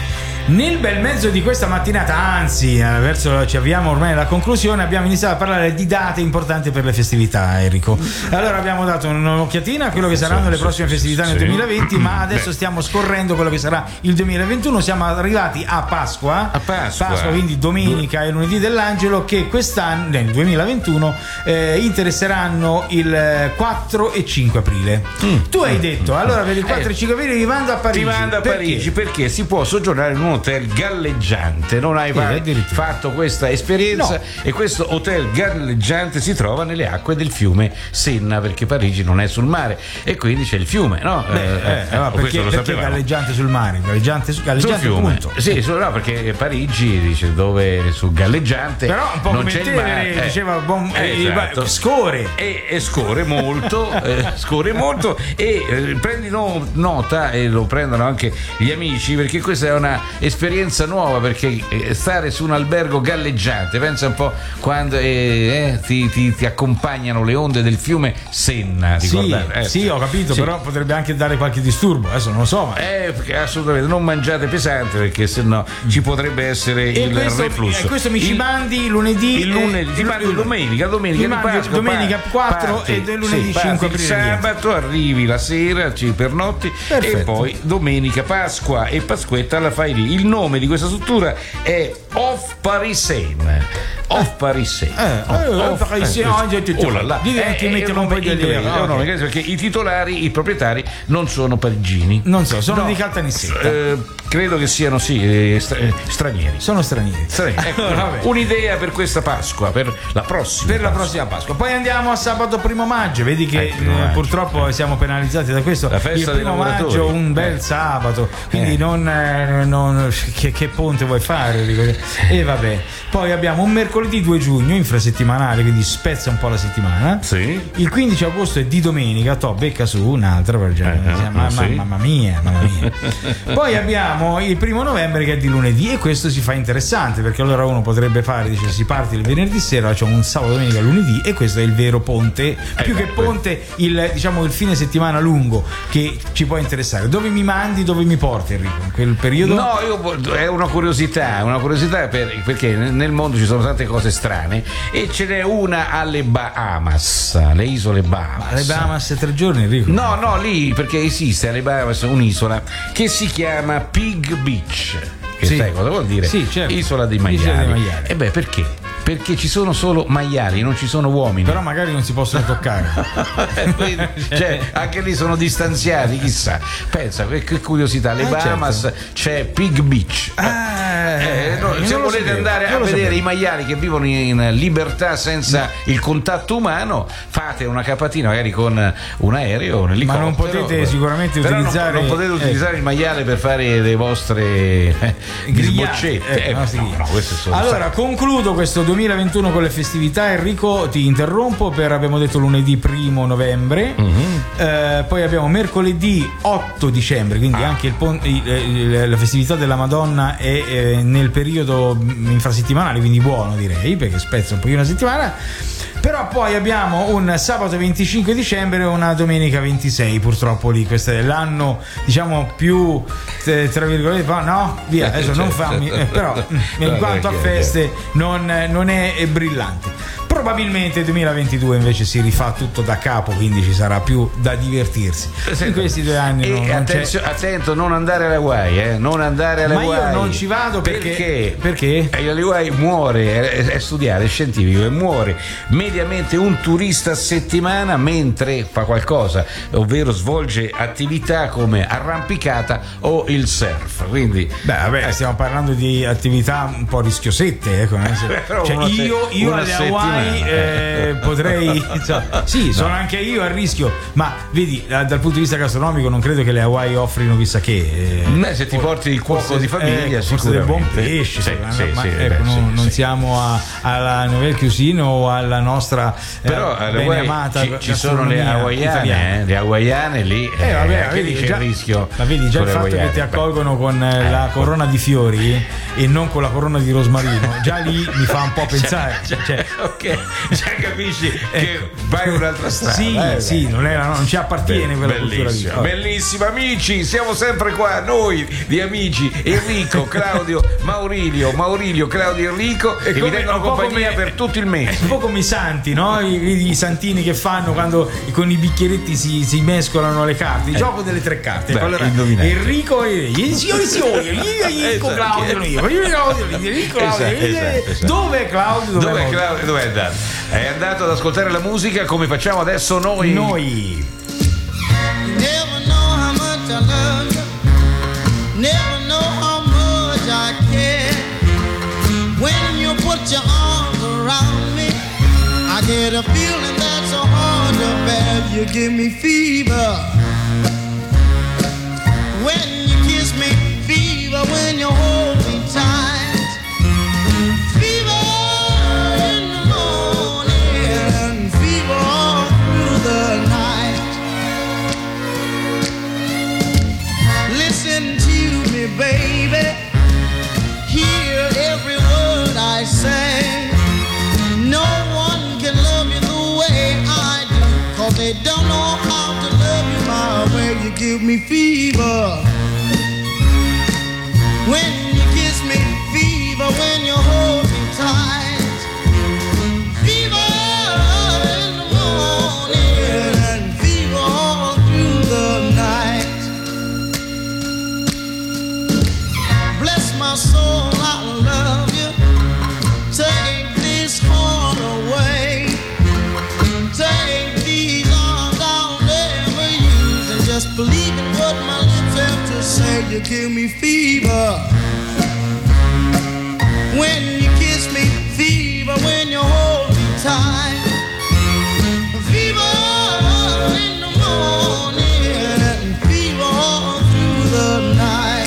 Nel bel mezzo di questa mattinata, anzi, eh, verso ci avviamo ormai alla conclusione, abbiamo iniziato a parlare di date importanti per le festività, Enrico. Allora abbiamo dato un'occhiatina a quello che saranno le prossime festività nel Sì. duemilaventi, ma adesso Beh. stiamo scorrendo quello che sarà il duemilaventuno. Siamo arrivati a Pasqua, A Pasqua. quindi domenica e lunedì dell'Angelo, che quest'anno, nel duemilaventuno, eh, interesseranno il quattro e cinque aprile. Tu hai detto, allora per il quattro Eh. e cinque aprile vi mando a Parigi. Ti mando a Perché? Parigi perché si può soggiornare in un hotel galleggiante. Non hai Eh, fa- addirittura. fatto questa esperienza? No. E questo hotel galleggiante si trova nelle acque del fiume Senna, perché Parigi non è sul mare e quindi c'è il fiume, no? Beh, Eh, eh, eh, ma questo perché, lo perché sapevamo. galleggiante sul mare? Galleggiante, su, Sul galleggiante fiume, punto. sì, su- no, perché Parigi dice dove sul galleggiante Però un po' non come c'è te, il mare, eh. diceva bon- Eh, eh, esatto. score. E, e scorre molto, eh, scorre molto e eh, prendi no- nota e lo prendono anche gli amici, perché questa è una esperienza nuova, perché eh, stare su un albergo galleggiante, pensa un po' quando eh, eh, ti, ti- ti accompagnano le onde del fiume Senna, Sì, ricordate? Eh, sì, ho capito, sì. però potrebbe anche dare qualche disturbo, adesso non lo so. Ma... Eh, perché assolutamente non mangiate pesante, perché sennò ci potrebbe essere E il questo, reflusso. e questo mi ci Il- mandi lunedì, il lunedì, eh, ti mando domenica, domenica mi di mandi Pasqua, domenica pa- quattro parti, e del lunedì sì, parti cinque il aprile. sabato, arrivi la sera, ci pernotti Perfetto. e poi domenica Pasqua e Pasquetta la fai lì. Il nome di questa struttura è Off Parisien. Off Parisien. Eh, Off- eh, off- Parisien, eh, oh, già, già, già. oh là là. Devi Eh, anche è mettere un po' nome di inglese, idea, è un ok. nome inglese, perché i titolari, i proprietari non sono parigini. Non so, sono No, di Caltanissetta. eh, credo che siano sì, eh, stra- eh, stranieri. Sono stranieri. Stranieri. Ecco, Vabbè. un'idea per questa Pasqua, per la prossima. Per la Pasqua. prossima Pasqua. Poi andiamo a sabato primo maggio. Vedi che Eh, primo eh, maggio. purtroppo siamo penalizzati da questo. La festa Il dei primo lavoratori. maggio, un bel Eh. sabato. Quindi Eh. non, eh, non- che, che ponte vuoi fare? Dico. E vabbè. Poi abbiamo un mercoledì due giugno, infrasettimanale, quindi spezza un po' la settimana. Sì. Il quindici agosto è di domenica, to becca su un'altra per già- Eh, ma- sì. ma- mamma mia, mamma mia. Poi abbiamo il primo novembre che è di lunedì e questo si fa interessante, perché allora uno potrebbe fare, dice, si parte il venerdì sera, c'è un sabato, domenica, lunedì, e questo è il vero ponte, più beh, che ponte, il, diciamo, il fine settimana lungo che ci può interessare. Dove mi mandi, dove mi porti, Enrico? In quel periodo? No, io, è una curiosità, una curiosità per- perché nel mondo ci sono tante cose strane e ce n'è una alle Bahamas, le isole Bahamas. Ma le Bahamas è tre giorni, Enrico? No, no, lì perché esiste alle Bahamas un'isola che si chiama Pig Beach. Che Sì. sai cosa vuol dire? Sì, certo. Isola dei Isola dei maiali. maiali. E beh, perché? Perché ci sono solo maiali, non ci sono uomini. Però magari non si possono toccare. Quindi, cioè, anche lì sono distanziati, chissà. Pensa, che, che curiosità, le Eh, Bahamas certo. c'è Pig Beach. Eh, no, io se non lo volete sapevo, andare io a lo vedere sapevo. i maiali che vivono in libertà senza il contatto umano, fate una capatina magari con un aereo o un elicottero. Ma non potete sicuramente Però non- utilizzare- non, potete eh. utilizzare il maiale per fare le vostre eh, Grigliate, sboccette. eh, Eh, no, sì. no, no, queste sono Allora, concludo questo duemilaventuno con le festività. Enrico, ti interrompo per, abbiamo detto, lunedì primo novembre. Mhm. Eh, poi abbiamo mercoledì otto dicembre, quindi Ah. anche il pon- il- il- la festività della Madonna è eh, nel periodo mm, infrasettimanale, quindi buono, direi, perché spezza un pochino la settimana. Però poi abbiamo un sabato venticinque dicembre e una domenica ventisei, purtroppo lì questo è l'anno, diciamo, più eh, tra virgolette, ma no, via, adesso non fammi, eh, però mm, in No, quanto a perché- feste non, non è, è brillante. Probabilmente il duemilaventidue invece si rifà tutto da capo, quindi ci sarà più da divertirsi. In questi due anni E non, non c'è. attenzio- attento, non andare alle Hawaii, eh? non andare alle Ma io Hawaii. non ci vado perché- perché? Eh, alle Hawaii muore, è, è studiato, è scientifico, e muore mediamente un turista a settimana mentre fa qualcosa, ovvero svolge attività come arrampicata o il surf. Quindi, Beh, vabbè, stiamo parlando di attività un po' rischiosette, ecco, nel senso- Però cioè, una se- io, io una alle settimana. Hawaii eh, potrei, insomma, sì, sono anche io a rischio, ma vedi, da- dal punto di vista gastronomico non credo che le Hawaii offrino chissà che. eh, Beh, se ti porti il cuoco forse- di famiglia, ecco, forse del buon sicuramente. pesce, Sì, secondo sì, me, ma sì, ecco, beh, non, sì, non sì. siamo a- alla Nouvelle Cuisine o alla nostra eh, Però alle bene Hawaii amata ci, ci sono le gastronomia hawaiane, italiana. eh, le hawaiane lì, Eh, vabbè, anche vedi, lì c'è già- il rischio. Ma vedi già con il le fatto che hawaiane. ti accolgono con eh, Eh, la ecco. corona di fiori e non con la corona di rosmarino, già lì mi fa un po' pensare. Cioè, Cioè, ok, già capisci che vai un'altra strada. Sì, eh, sì, non, è, non ci appartiene quella cultura lì. Bellissimo, bellissimo, amici, siamo sempre qua, noi di Amici, Enrico, Claudio, Maurilio, Maurilio, Claudio, Enrico, e che vi tengono compagnia come, per tutto il mese. È un po' come i santi, no? I, i santini che fanno quando con i bicchieretti si, si mescolano le carte, il Eh. gioco delle tre carte. Beh, allora, indovinate. Enrico e io, io, Enrico, Claudio, io, Enrico, Claudio, Esatto, esatto, esatto. dove è Claudio? Dove Dov'è Claudio? Dove è andato? È andato ad ascoltare la musica come facciamo adesso noi. Noi. Never know how much I love you. Never know how much I care. When you put your arms around me, I get a feeling that's so hard to bear. You give me fever. When you kiss me, fever. When you hold me tight. Fever in the morning and fever all through the night. Listen to me, baby. Hear every word I say. No one can love you the way I do, 'cause they don't know how to love you my way. You give me fever. When you kiss me, fever. When you hold me tight. Fever in the morning and fever all through the night. Bless my soul, I love you. Take this heart away. Take these arms I'll never use, and just believe in what my lips have to say. You give me fever. When you kiss me, fever. When you hold me tight. Fever in the morning and fever all through the night.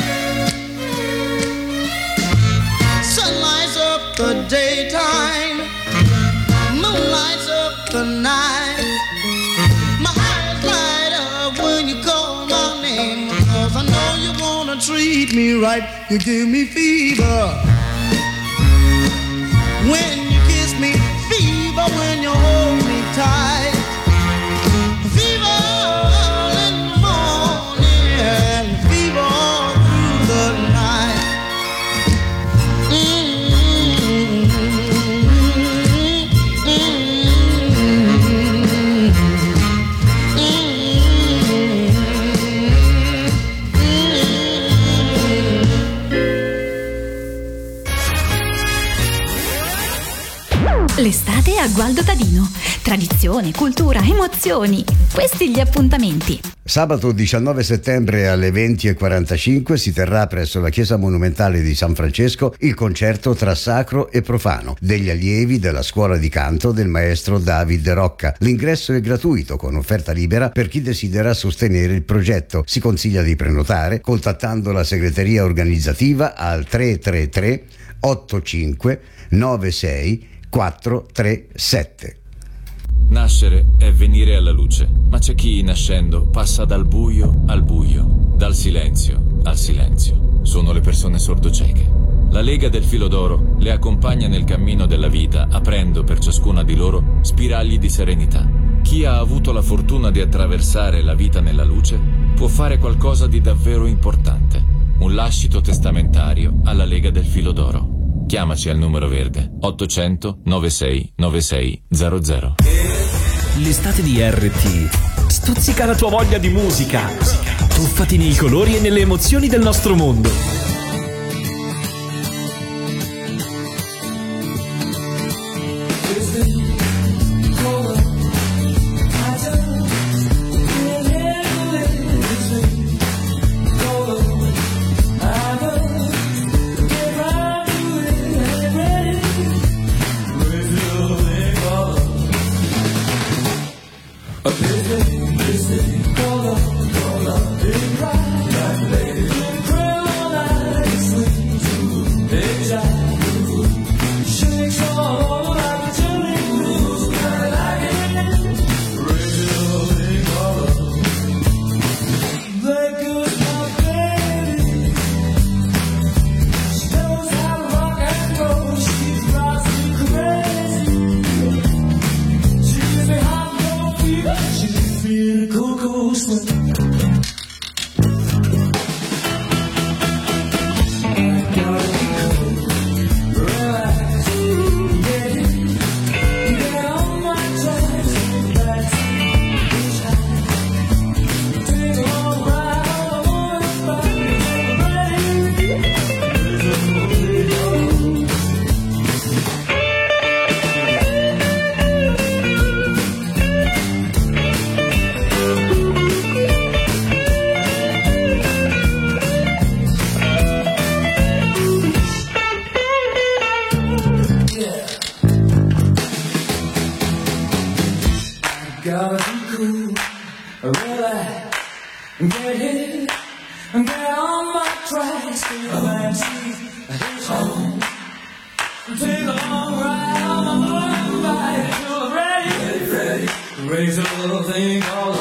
Sun lights up the daytime, moon lights up the night. My eyes light up when you call my name, 'cause I know you wanna treat me right. You give me fever. When you kiss me, fever. When you hold me tight. Fever in the morning and fever all through the night. L'estate a Gualdo Tadino. Tradizione, cultura, emozioni. Questi gli appuntamenti. Sabato diciannove settembre alle venti e quarantacinque si terrà presso la chiesa monumentale di San Francesco il concerto tra sacro e profano degli allievi della scuola di canto del maestro David Rocca. L'ingresso è gratuito con offerta libera per chi desidera sostenere il progetto. Si consiglia di prenotare contattando la segreteria organizzativa al tre tre tre otto cinque nove sei quattro tre sette. Nascere è venire alla luce, ma c'è chi nascendo passa dal buio al buio, dal silenzio al silenzio. Sono le persone sordocieche. La Lega del Filo d'Oro le accompagna nel cammino della vita, aprendo per ciascuna di loro spiragli di serenità. Chi ha avuto la fortuna di attraversare la vita nella luce può fare qualcosa di davvero importante. Un lascito testamentario alla Lega del Filo d'Oro. Chiamaci al numero verde ottocento novantasei novantasei zero zero. L'estate di R T stuzzica la tua voglia di musica. Tuffati nei colori e nelle emozioni del nostro mondo. Listen, call up, call up, big rock, like lady, girl all night. gotta be cool. Really get hit and get on my tracks to the backseat home. Take a long ride on my motorbike till I'm ready, ready, ready. Raise a little thing called a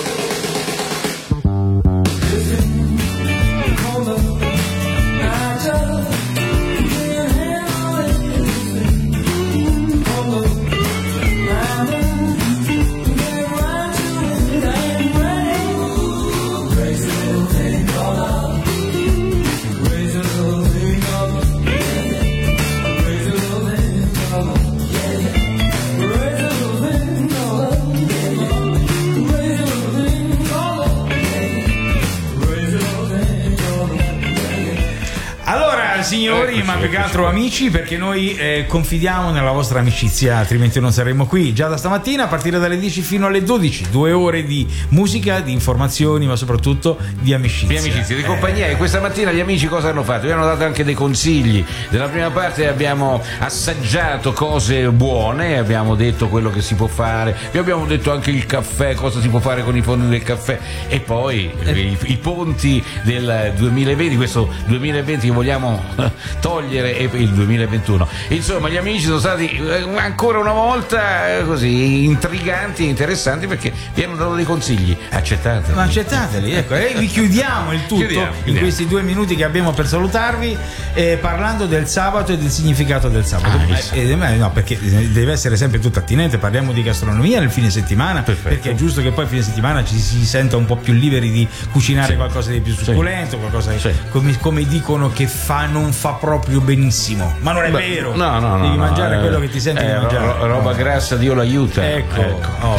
listen, hold up, I just can't handle it. Listen, hold up, I'm get right to it, I'm ready. Raise a little thing called love. Raise a little thing called love. Raise a little thing called love. Raise a little thing called love. Raise a little thing called love. Raise a little thing called love. Allora, signori, ma più che altro amici, perché noi eh, confidiamo nella vostra amicizia, altrimenti non saremmo qui. Già da stamattina, a partire dalle dieci fino alle dodici, due ore di musica, di informazioni, ma soprattutto di amicizia. Di amicizia, di compagnia. E questa mattina gli amici cosa hanno fatto? Vi hanno dato anche dei consigli. Nella prima parte abbiamo assaggiato cose buone, abbiamo detto quello che si può fare, vi abbiamo detto anche il caffè, cosa si può fare con i fondi del caffè, e poi i, i ponti del duemilaventi, questo duemilaventi che vogliamo togliere, e il duemilaventuno. Insomma, gli amici sono stati eh, ancora una volta eh, così intriganti e interessanti, perché vi hanno dato dei consigli. Accettateli. Ma accettateli, ecco, e vi chiudiamo il tutto Chiudiamo, in chiudiamo. questi due minuti che abbiamo per salutarvi, eh, parlando del sabato e del significato del sabato. Ah, il Eh, eh, no, perché deve essere sempre tutto attinente. Parliamo di gastronomia nel fine settimana, Perfetto. perché è giusto che poi a fine settimana ci si senta un po' più liberi di cucinare Sì. qualcosa di più succulento, qualcosa che, Sì. come, come dicono che fa non fa proprio benissimo, ma non è Beh, vero. no, no, no, devi no, mangiare eh, quello che ti senti eh, di mangiare. ro- roba No. grassa, Dio l'aiuta. Ecco, oh.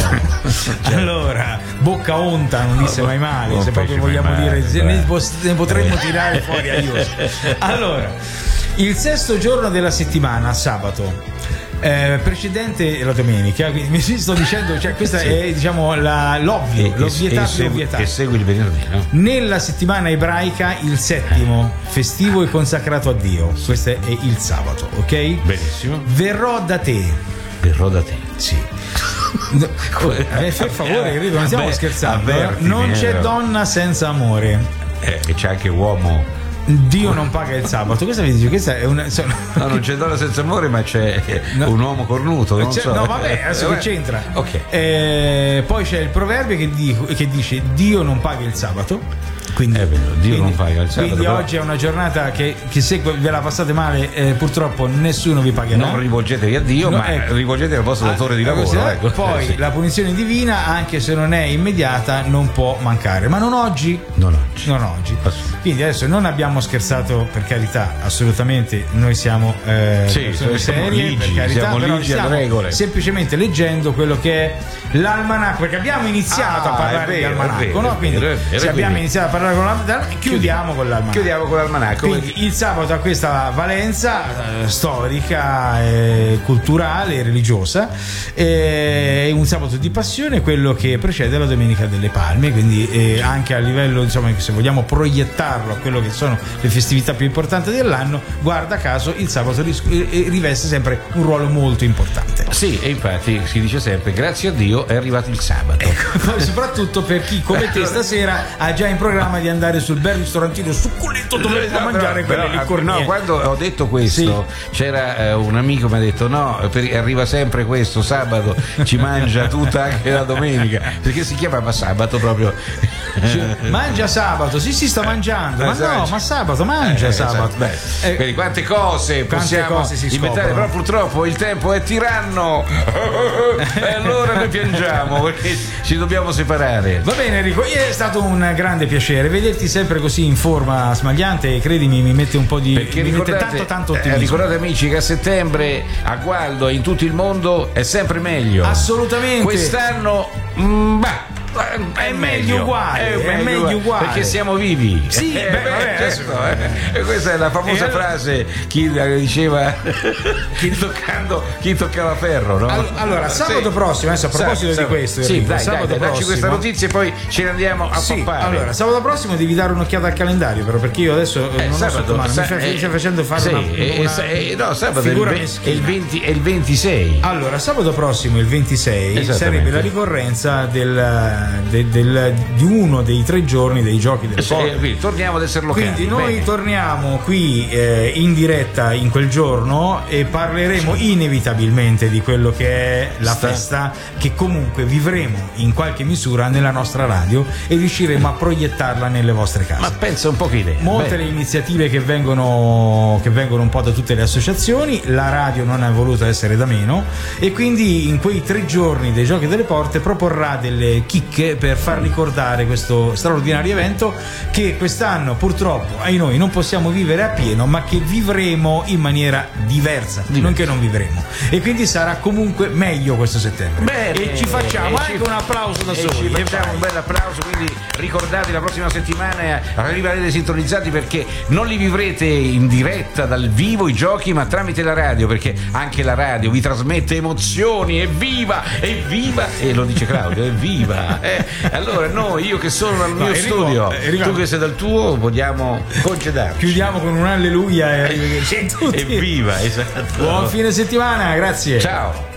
Allora, bocca onta non disse mai male, Non se proprio fece mai vogliamo male, dire, se beh. ne, pos- ne potremmo tirare fuori a io. Allora, il sesto giorno della settimana, sabato. Eh, precedente la domenica, quindi mi sto dicendo, cioè questa Sì. è diciamo la, l'ovvio, E- l'ovvietà e più segui, ovvietà. e segui il venerdì, no? Nella settimana ebraica il settimo, festivo e consacrato a Dio, questo è il sabato, ok? Benissimo. Verrò da te. Verrò da te. Sì. No, oh, eh, per favore, Enrico, non stiamo Beh, scherzando. eh. avvertimi, Non c'è eh. donna senza amore. Eh, e c'è anche uomo. Dio non paga il sabato. Questa mi dice, questa è una. Sono... No, non c'è donna senza amore, ma c'è No. un uomo cornuto. Non C'è- so. no, vabbè, adesso Eh, che c'entra? Ok. Eh, poi c'è il proverbio che, dico- che dice Dio non paga il sabato. Quindi, È vero, Dio non paga il sabato, Quindi però- oggi è una giornata che, che se ve la passate male, eh, purtroppo nessuno vi pagherà. Non rivolgetevi a Dio, No, ma ecco. rivolgetevi al vostro datore di Ah, lavoro. così, Ecco. Poi Sì. la punizione divina, anche se non è immediata, non può mancare. Ma non oggi. Non oggi. Non oggi. Quindi adesso non abbiamo scherzato, per carità, assolutamente. Noi siamo eh, Sì, persone siamo serie, ligi, per carità, siamo però ligi alle stiamo regole. semplicemente leggendo quello che è l'almanacco, perché abbiamo iniziato Ah, a parlare è vero, di è almanacco, vero, no? è Quindi vero, è vero, se abbiamo quindi- iniziato a parlare con l'almanacco, chiudiamo con l'almanacco. Chiudiamo con l'almanacco. Quindi il sabato ha questa valenza eh, storica, eh, culturale e religiosa. Eh, È un sabato di passione, quello che precede la Domenica delle Palme, quindi eh, anche a livello, insomma, se vogliamo proiettarlo a quello che sono le festività più importanti dell'anno, guarda caso il sabato ris- eh, riveste sempre un ruolo molto importante. Sì, e infatti si dice sempre grazie a Dio è arrivato il sabato. Ecco, poi soprattutto per chi come te stasera ha già in programma di andare sul bel ristorantino succulento dove No, mangiare però- quelle però, licornie. no, quando ho detto questo c'era eh, un amico che mi ha detto no, per- arriva sempre questo sabato, ci mangia tutta anche la domenica, perché si chiamava sabato proprio. Cioè, mangia sabato, sì, si sta mangiando, ma no, ma sabato mangia Eh, sabato. esatto. Beh, quindi quante cose Quante possiamo cose si inventare, scoprono. però purtroppo il tempo è tiranno e allora noi piangiamo perché ci dobbiamo separare. Va bene Enrico, è stato un grande piacere vederti sempre così in forma smagliante, e credimi mi mette un po' di Perché mi mette ricordate, tanto tanto eh, ottimismo. ricordate amici che a settembre a Gualdo e in tutto il mondo è sempre meglio. Assolutamente. Quest'anno mm, bah, è meglio uguale, è meglio uguale. Perché siamo vivi. Sì, Eh, beh, beh, vabbè, certo, adesso- eh. E questa è la famosa E allora- frase chi diceva chi, toccando, chi toccava ferro, no? All- Allora, sabato Sì. prossimo, adesso a proposito Sa- di questo, sì, Enrico, dai, sabato dai, dai, dacci prossimo- questa notizia e poi ce ne andiamo a Sì, poppare. allora, sabato prossimo devi dare un'occhiata al calendario, però, perché io adesso eh, Eh, non sabato, ho sotto mano, sa- mi stai eh, stai facendo fare sì, una, eh, una sa- eh, no, sabato è il, figura ve- è meschina. il venti, è il ventisei. Allora, sabato prossimo, il ventisei, Esattamente. sarebbe la ricorrenza del, del- del- di uno dei tre giorni dei giochi delle Sì, porte. quindi torniamo ad essere locali. Quindi noi Bene. torniamo qui eh, in diretta in quel giorno e parleremo inevitabilmente di quello che è la Sta- festa, che comunque vivremo in qualche misura nella nostra radio e riusciremo a proiettarla nelle vostre case. Ma pensa un po' che idea. Molte Bene. le iniziative che vengono, che vengono un po' da tutte le associazioni, la radio non ha voluto essere da meno e quindi in quei tre giorni dei Giochi delle Porte proporrà delle chicche per far ricordare questo straordinario evento che quest'anno purtroppo ai noi non possiamo vivere appieno, ma che vivremo in maniera diversa, non che non vivremo, e quindi sarà comunque meglio questo settembre. Bene. E ci facciamo E ci- anche un applauso da e soli. ci E facciamo vai. un bel applauso, quindi ricordate la prossima settimana rimarrete sintonizzati perché non li vivrete in diretta dal vivo i giochi, ma tramite la radio, perché anche la radio vi trasmette emozioni. Evviva, evviva, e lo dice Claudio, evviva. Eh, allora noi, io che sono al No, mio Enrico, studio, Enrico- tu che sei dal tuo, vogliamo congedarci. Chiudiamo con un alleluia e arrivederci a tutti. Evviva, esatto. Buon fine settimana, grazie. Ciao.